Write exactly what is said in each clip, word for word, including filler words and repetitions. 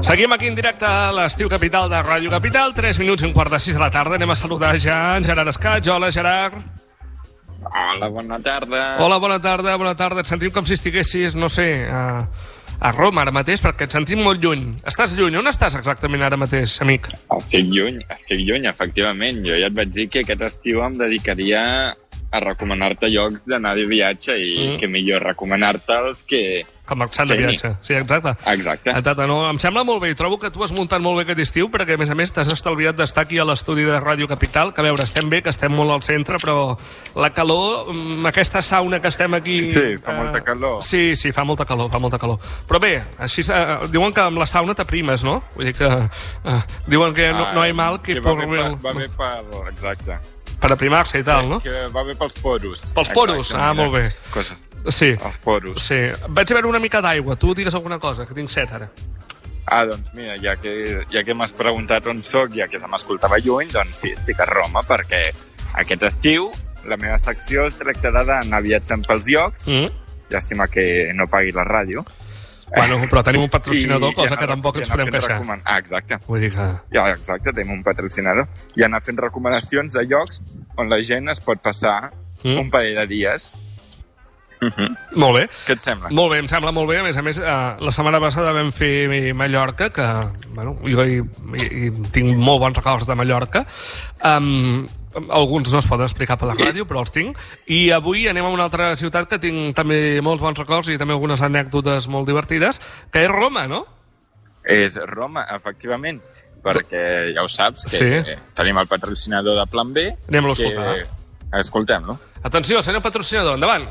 Seguim aquí en directe a l'Estiu Capital de Ràdio Capital. tres minuts i un quart de sis de la tarda. Anem a saludar ja en Gerard Escatx. Hola, Gerard. Hola, bona tarda. Hola, bona tarda, bona tarda. Et sentim com si estiguessis, no sé, a, a Roma ara mateix, perquè et sentim molt lluny. Estàs lluny? On estàs exactament ara mateix, amic? Estic lluny, estic lluny, efectivament. Jo ja et vaig dir que aquest estiu em dedicaria a recomanar-te llocs d'anar de viatge i mm. que millor recomanar-te'ls que... Com marxant de viatge. Sí, exacte. Exacte. Exacte, no? Em sembla molt bé. I trobo que tu has muntat molt bé aquest estiu, perquè, a més a més, t'has estalviat d'estar aquí a l'estudi de Ràdio Capital, que, a veure, estem bé, que estem molt al centre, però la calor, aquesta sauna que estem aquí... Sí, fa eh... molta calor. Sí, sí, fa molta calor, fa molta calor. Però bé, així eh, diuen que amb la sauna t'aprimes, no? Vull dir que... Eh, diuen que no, no hi ha mal que... que va, bé per, va bé per... Exacte. Per aprimar-se i tal, no? Que va bé pels poros. Pels poros? Exacte, ah, mira. molt bé. Coses. Sí. Els poros. Sí. Vaig a veure una mica d'aigua. Tu digues alguna cosa, que tinc set ara. Ah, doncs mira, ja que, ja que m'has preguntat on soc, ja que se m'escoltava lluny, doncs sí, estic a Roma, perquè aquest estiu la meva secció es tractarà d'anar viatjant pels llocs. Mm. Llàstima que no pagui la ràdio. Bueno, però tenim un patrocinador, I, cosa i que tampoc ens podem queixar. Recoman... Ah, exacte. Vull dir que... Ja, exacte, tenim un patrocinador. I anar fent recomanacions de llocs on la gent es pot passar mm. un parell de dies. Mm-hmm. Molt bé. Què et sembla? Molt bé, em sembla molt bé. A més a més, eh, la setmana passada vam fer Mallorca, que, bueno, jo hi, hi, hi tinc molt bons records de Mallorca. Um, alguns no es poden explicar per la ràdio, però els tinc. I avui anem a una altra ciutat que tinc també molts bons records i també algunes anècdotes molt divertides, que és Roma, no? És Roma, efectivament, perquè ja ho saps, que sí. Tenim el patrocinador de Plan B. Anem-lo a escoltar. Escoltem-lo. Atenció, senyor patrocinador, endavant.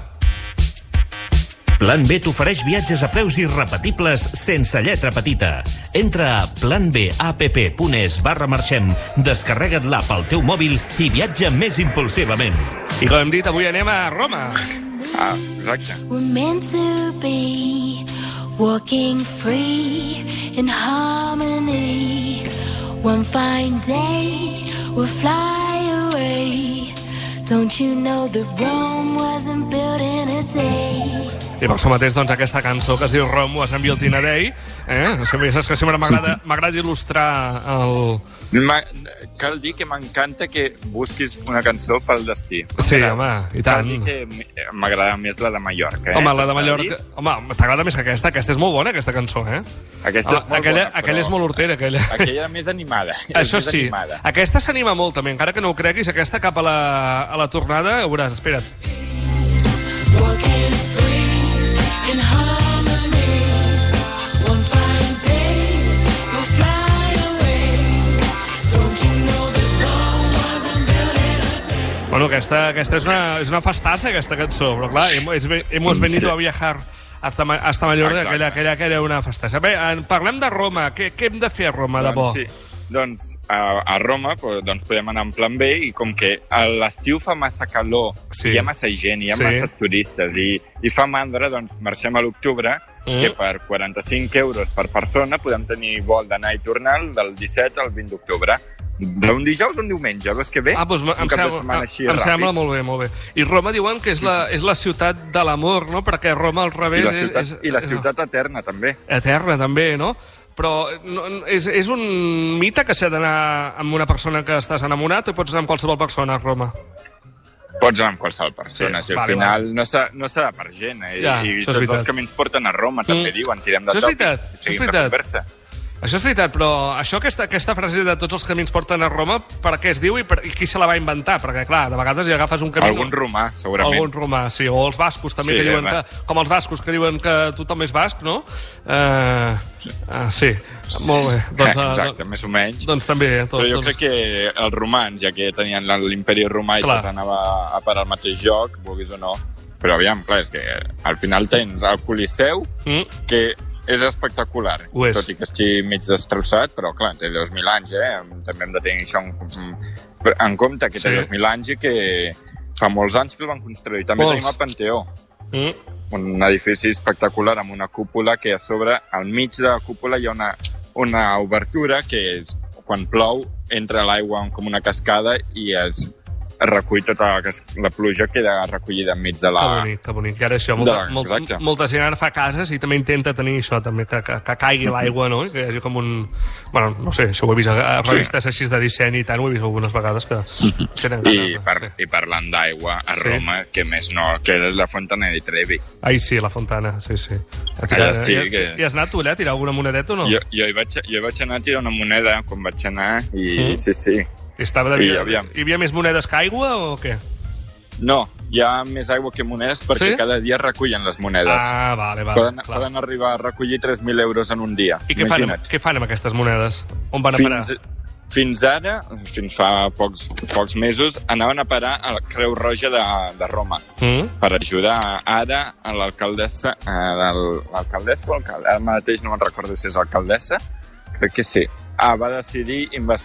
Plan B t'ofereix viatges a preus irrepetibles sense lletra petita. Entra a planbapp.es barra marxem, descarrega't l'app al teu mòbil i viatja més impulsivament. I com hem dit, avui anem a Roma. Ah, exacte. We're meant to be walking free in harmony. One fine day we'll fly away. Don't you know that Rome wasn't built in a day? I per això mateix, doncs, aquesta cançó que es diu Rome was built in a day, eh? Saps que sempre m'agrada il·lustrar el... Cal dir que m'encanta que busquis una cançó pel destí. Sí, home, i tant. Cal dir que m'agrada més la de Mallorca, eh? Home, la de Mallorca... Home, t'agrada més que aquesta? Aquesta és molt bona, aquesta cançó, eh? Aquesta és molt aquella, bona, aquella és molt hortera, aquella. Aquella era més animada. Això més sí. Animada. Aquesta s'anima molt, també. Encara que no ho creguis, aquesta cap a la, a la tornada, ho veuràs, espera't. Walking free in harmony. One fine day we'll fly away. Don't you know that Rome wasn't built in a day? Bueno, aquesta, aquesta és, una, és una festassa, aquesta cançó, però clar, hemos, hemos venido sí. a viajar hasta, hasta Mallorca, aquella, aquella que era una festassa. Bé, parlem de Roma. Què, què hem de fer a Roma, de bo? Doncs sí. Doncs a, a Roma doncs podem anar en plan B i com que a l'estiu fa massa calor, sí. Hi ha massa gent, hi ha sí. masses turistes i, i fa mandra, doncs marxem a l'octubre, mm. que per quaranta-cinc euros per persona podem tenir vol d'anar i tornar del disset al vint d'octubre. D'un dijous o un diumenge, veus que bé? Ah, doncs em, sembla, em sembla molt bé, molt bé. I Roma diuen que és la, és la ciutat de l'amor, no? Perquè Roma al revés... I la ciutat, és, és, i la ciutat és, eterna, també. Eterna, també, no? Però no, és, és un mite que s'ha d'anar amb una persona que estàs enamorat o pots anar amb qualsevol persona a Roma? Pots anar amb qualsevol persona, sí, si al vale, final vale. no s'ha no s'ha per gent, eh? Ja, I tots els camins porten a Roma, també mm. diuen, tirem de tòpics i seguim la conversa. Això és veritat, però això, aquesta, aquesta frase de tots els camins porten a Roma, per què es diu i, per, i qui se la va inventar? Perquè, clar, de vegades hi agafes un camí... Algun romà, segurament. Algun romà, sí, o els bascos també, sí, que diuen que... Com els bascos, que diuen que tothom és basc, no? Uh, uh, sí, molt bé. Doncs, uh, exacte, més o menys. Doncs també. Tot, però jo doncs... crec que els romans, ja que tenien l'imperi romà i tot anava a parar al mateix lloc, vulguis o no, però aviam, clar, és que al final tens el Coliseu, mm. que... és espectacular, és. Tot i que estigui mig destrossat, però clar, té dos mil anys, eh? També hem de tenir això en, en compte, que té sí. dos mil anys i que fa molts anys que el van construir. També molts. Tenim el Panteó, mm. un edifici espectacular amb una cúpula que a sobre, al mig de la cúpula hi ha una, una obertura que és, quan plou entra l'aigua com una cascada i es, recull tota la, la pluja, queda recollida enmig de la... Que bonic, que bonic. I ara això, molta, de, molta, molta gent ara fa cases i també intenta tenir això, també, que, que, que caigui l'aigua, no? I que hi hagi com un... Bueno, no sé, això ho he vist a, a revistes sí. així de disseny i tant, ho he vist algunes vegades que tenen ganes. I, per, sí. I parlant d'aigua, a sí. Roma, que més no, que és la Fontana di Trevi. Ai, sí, la Fontana, sí, sí. Allà sí I, que... I has anat tu allà a tirar alguna monedeta o no? Jo, jo, hi vaig, jo hi vaig anar a tirar una moneda quan vaig anar i mm. sí, sí. I, estava de... I, hi havia més monedes que aigua o què? No, hi ha més aigua que monedes perquè sí? cada dia recullen les monedes. Ah, vale, vale. Poden, poden arribar a recollir tres mil euros en un dia. I què fan, què fan amb aquestes monedes? On van a parar? Fins, fins ara, fins fa pocs, pocs mesos, anaven a parar a la Creu Roja de, de Roma mm. per ajudar ara a l'alcaldessa, l'alcaldessa o alcalde? Ara mateix no me'n recordo si és alcaldessa, crec que sí. Ah, va decidir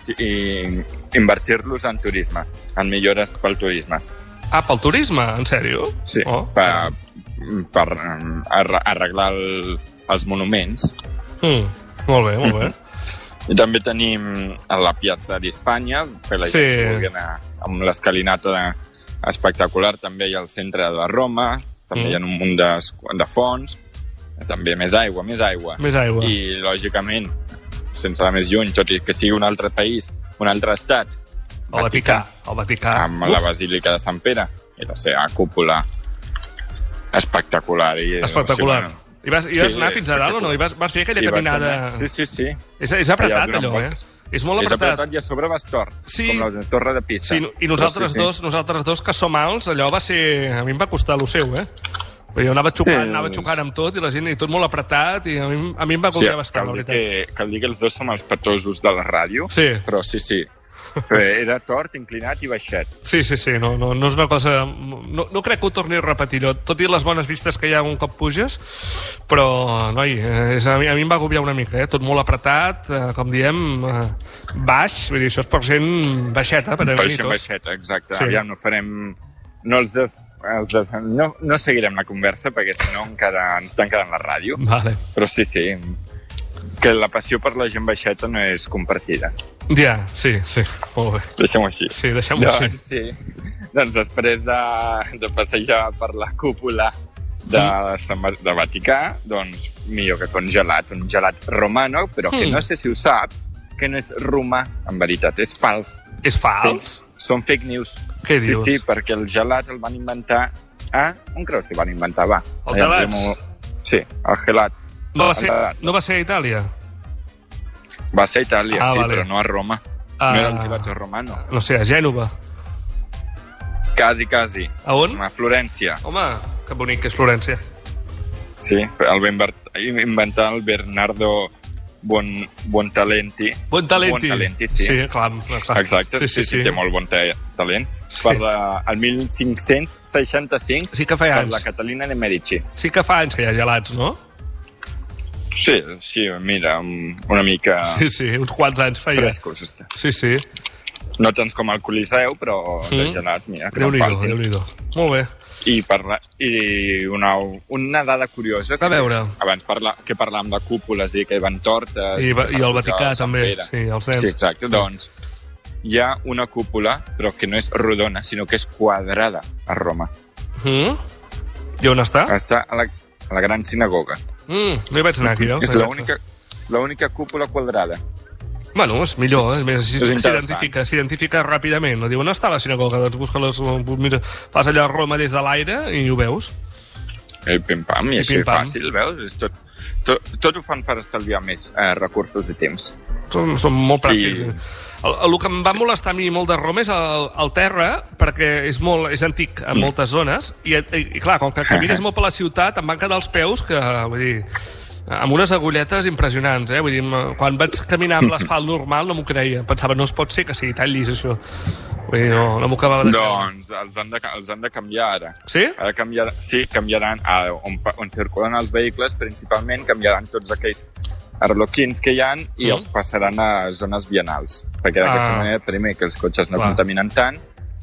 invertir-los en turisme, en millores pel turisme. Ah, pel turisme? En sèrio? Sí, oh. per, per arreglar el, els monuments. Mm, molt bé, molt bé. I també tenim a la Piazza d'Espanya, per la sí. gent que vulgui anar amb l'escalinata espectacular, també hi ha al centre de Roma, també mm. hi ha un munt de, de fonts, també més aigua, més aigua. Més aigua. I, lògicament, sense anar més lluny, tot i que sigui un altre país, un altre estat, El Vaticà, el Vaticà. Amb Uf. la Basílica de Sant Pere i la seva cúpula espectacular. I, espectacular. O sigui, bueno, I vas, i vas sí, anar fins a dalt o no? I vas, vas fer aquella I caminada... Sí, sí, sí. És, és apretat, allò, eh? És molt apretat. És apretat i a sobre vas tort, sí. com la Torre de Pisa. Sí, I nosaltres, sí, sí. Dos, nosaltres dos, que som alts, allò va ser... A mi em va costar lo seu, eh? Jo anava xocant, sí. anava xocant amb tot i la gent i tot molt apretat i a mi, a mi em va costar sí, bastant, la veritat. Que, cal dir que els dos som els petosos de la ràdio, sí. però sí, sí. Era tort, inclinat i baixet. Sí, sí, sí, no, no, no és una cosa... No, no crec que ho torni a repetir, tot i les bones vistes que hi ha un cop puges, però, noi, és, a, mi, a mi em va agobiar una mica, eh? Tot molt apretat, eh, com diem, eh, baix, vull dir, això és per gent baixeta, per, per gent baixeta, exacte. Sí. Aviam, no farem... No els dos... Els dos no, no seguirem la conversa, perquè si no encara ens estan quedant la ràdio. Vale. Però sí, sí, que la passió per la gent baixeta no és compartida. Ja, sí, sí, molt bé. Deixem-ho així. Sí, deixem-ho doncs, així. Sí. Doncs després de, de passejar per la cúpula de, mm. de Vaticà, doncs millor que un gelat, un gelat romano, però mm. que no sé si ho saps, que no és romà, en veritat, és fals. És fals? Sí, són fake news. Què dius? Sí, sí, perquè el gelat el van inventar... Ah, on creus que van inventar? Va. El gelat? Sí, el gelat. No va, ser, no va ser a Itàlia? Va ser a Itàlia, ah, sí, vale. però no a Roma. Ah, no era el gelato romano. No sé, a Gènova. Quasi, quasi. A on? A Florència. Home, que bonic que és Florència. Sí, el va inventar el Bernardo Bon, Buontalenti. Buontalenti. Buontalenti, sí. Sí, clar, clar. Exacte, sí, sí, sí, sí, sí. té molt bon talent. Sí. Per la, el mil cinc-cents seixanta-cinc, sí que feia per anys. la Catalina de Medici. Sí que fa anys que hi ha gelats, no? Sí, sí, mira, una mica... Sí, sí, uns quants anys feia. Frescos, està. Sí, sí. No tants com el Coliseu, però mm. de gelats, mira, que no en faltin. Déu-n'hi-do, molt bé. I, parla, i una, una dada curiosa... A veure. Abans parla, que parlàvem de cúpules i que van tortes... I, i el Vaticà també, sí, els nens. Sí, exacte, doncs hi ha una cúpula, però que no és rodona, sinó que és quadrada a Roma. Mm? I on està? Està a la, a la gran sinagoga. Mm, no hi vaig anar aquí, jo. És l'única l'única cúpula quadrada. Bueno, és millor, eh? Més, s'identifica, s'identifica ràpidament. No diu, on està la sinagoga? Doncs busca les... Mira, fas allò a Roma des de l'aire i ho veus. El pim-pam, i, I així fàcil, veus? És tot, tot, tot ho fan per estalviar més eh, recursos i temps. Són, són molt pràctics. I... El, el que em va sí. molestar a mi molt de Roma és el, el terra, perquè és, molt, és antic en mm. moltes zones, i, i, i clar, com que camines molt per la ciutat, em van quedar els peus que, vull dir, amb unes agulletes impressionants, eh? Vull dir, quan vaig caminar amb l'asfalt normal no m'ho creia. Pensava, no es pot ser que sigui tan llis, això. Vull dir, no, no m'ho acabava de doncs els han de, els han de canviar ara. Sí? Ara canviar, sí, canviaran a, on, on circulen els vehicles, principalment, canviaran tots aquells arloquins que hi ha i mm. els passaran a zones vianals. Perquè d'aquesta ah. manera, primer, que els cotxes no clar. contaminen tant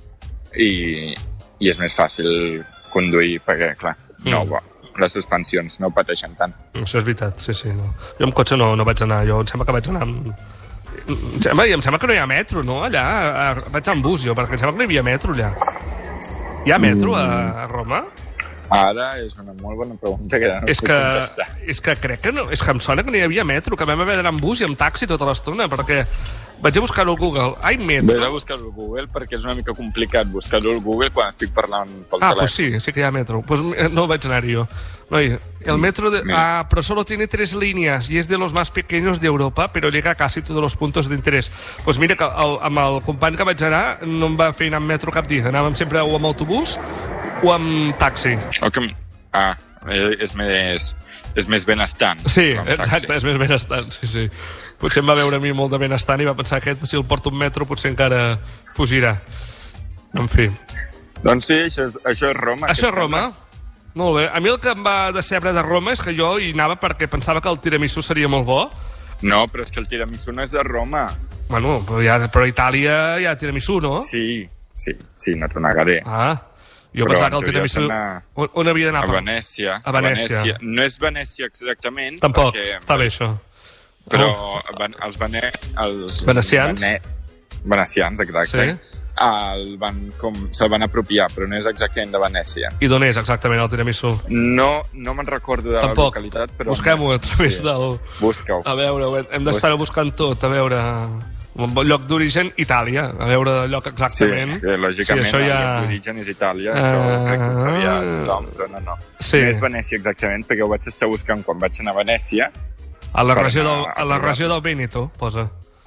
i, i és més fàcil conduir, perquè, clar, mm. no, bo, les suspensions no pateixen tant. Això és veritat, sí, sí. No. Jo amb cotxe no, no vaig anar, jo em sembla que vaig anar amb, Home, i em sembla que no hi ha metro, no? Allà, a, vaig en bus jo, perquè em sembla que no hi havia metro allà. Hi ha metro a, a Roma? Ara és una molt bona pregunta que no és puc que, contestar. És que crec que no, és que em sona que no hi havia metro, que vam haver d'anar amb bus i amb taxi tota l'estona, perquè vaig a buscar-ho al Google. Ai, metro. Vaig a buscar-ho al Google perquè és una mica complicat buscar-ho al Google quan estic parlant pel ah, telèfon. pues sí, sí que hi ha metro. Pues no vaig anar-hi jo. Noi, el metro de... ah, pero solo tiene tres líneas y es de los más pequeños de Europa, pero llega a casi todos los puntos de interés. Pues mira que el, amb el company que vaig anar no em va fer anar amb metro cap dia. Anàvem sempre o amb autobús o amb taxi. Okay. Ah, és més, és més benestant. Sí, exacte, és més benestant, sí, sí. Potser em va veure a mi molt de benestant i va pensar que si el porto un metro potser encara fugirà. En fi. Doncs sí, això és, això és Roma. Això és Roma? Molt bé. A mi el que em va decebre de Roma és que jo hi anava perquè pensava que el tiramisú seria molt bo. No, però és que el tiramisú no és de Roma. Bueno, però, ja, però a Itàlia hi ha tiramisú, no? Sí, sí, sí, no t'ho negaré. Ah, jo però pensava que el tiramisú... On, on havia d'anar? A Venècia. A Venècia. Venècia. No és Venècia exactament. Tampoc, perquè... està bé això. Però oh. els, vene... els venecians, vene... venecians exacte, sí. el van com... se'l van apropiar, però no és exactament de Venècia. I d'on és exactament el tiramisú? No, no me'n recordo de Tampoc. la localitat, però... Busquem-ho a través sí. del... Busca-ho. A veure, hem d'estar buscant tot, a veure... Un lloc d'origen, Itàlia. A veure el lloc exactament. Sí, lògicament, sí, el ja... lloc d'origen és Itàlia. Uh... Això crec que ho sabia tothom, però no, no. Sí. No és Venècia exactament, perquè ho vaig estar buscant quan vaig anar a Venècia. A la, regió del, a la regió del Vèneto, posa.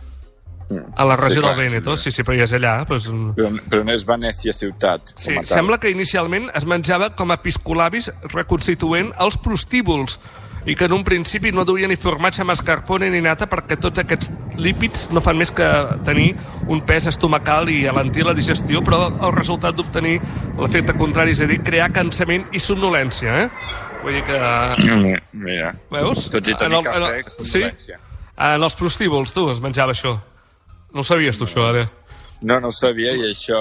A la regió sí, clar, del Vèneto, sí, sí, però ja és allà. Doncs... Però, però no és Venècia ciutat. Sí, sembla que inicialment es menjava com a piscolabis reconstituent els prostíbuls i que en un principi no duia ni formatge, mascarpone ni nata perquè tots aquests lípids no fan més que tenir un pes estomacal i alentir la digestió, però el resultat d'obtenir l'efecte contrari, és a dir, crear cansament i somnolència, eh? Vull dir que... Mira, veus? tot i tenir cafè, que somnolència. Sí? En els prostíbuls, tu, es menjava això. No ho sabies, tu, això, ara? No, no ho sabia, i això...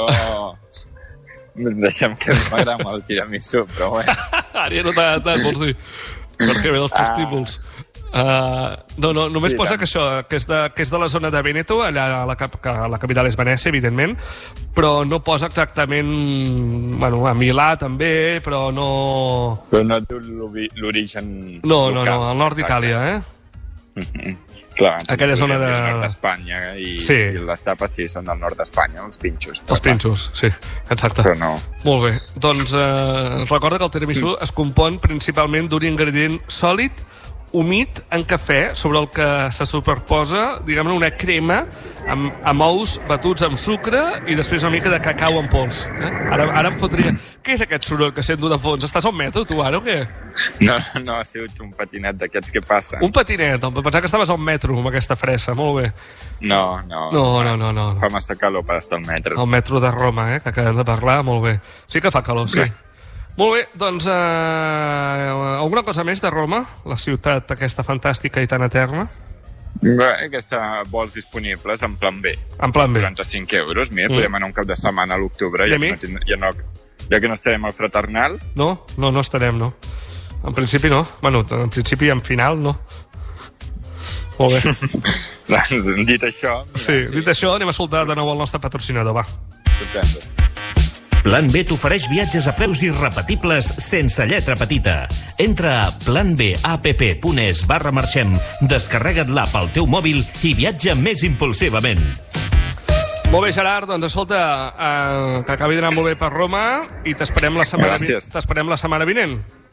Deixem que m'agrada molt el tiramisú, però bé. Ara ja no t'ha agradat, vols dir? Perquè ve dels prostíbuls. Uh, no, no, només sí, posa tant. que això, que és, de, que és de la zona de Vèneto, allà a la, cap, que la capital és Venècia, evidentment, però no posa exactament... Bueno, a Milà també, però no... Però no diu l'origen no, local. No, no, al nord d'Itàlia, eh? Mm-hmm. Clar, aquella zona de... del nord d'Espanya i, sí. i les tapes sí, són del nord d'Espanya, els pinxos. Els pinxos, sí, exacte. Però no. Molt bé, doncs eh, recorda que el tiramisú mm. es compon principalment d'un ingredient sòlid, humit en cafè, sobre el que se superposa, diguem-ne, una crema amb, amb ous batuts amb sucre i després una mica de cacau en pols. Eh? Ara, ara em fotria... Què és aquest soroll que sento de fons? Estàs al metro, tu, ara, o què? No, no, ha sigut un patinet d'aquests que passen. Un patinet? Em pensava que estaves al metro amb aquesta fressa, molt bé. No, no. No, no, no, no. Fa massa calor per estar al metro. El metro de Roma, eh, que acabem de parlar, molt bé. Sí que fa calor, sí. Bé. Molt bé, doncs eh, alguna cosa més de Roma? La ciutat aquesta fantàstica i tan eterna? Bé, aquesta vols disponibles en plan B. En plan B. quaranta-cinc euros, mira, mm. podem anar un cap de setmana a l'octubre, ja, no, ja, no, ja que no estarem al Fraternal. No, no, no estarem, no. En principi no. Bueno, en principi en final no. Molt bé. Doncs, dit això... Mira, sí, sí, dit això, anem a soltar de nou el nostre patrocinador, va. Perfecte. Plan B t'ofereix viatges a preus irrepetibles sense lletra petita. Entra a planbapp.es barra marxem, descarrega't l'app al teu mòbil i viatja més impulsivament. Molt bé, Gerard, doncs escolta, eh, que acabi d'anar molt bé per Roma i t'esperem la setmana, vi- t'esperem la setmana vinent.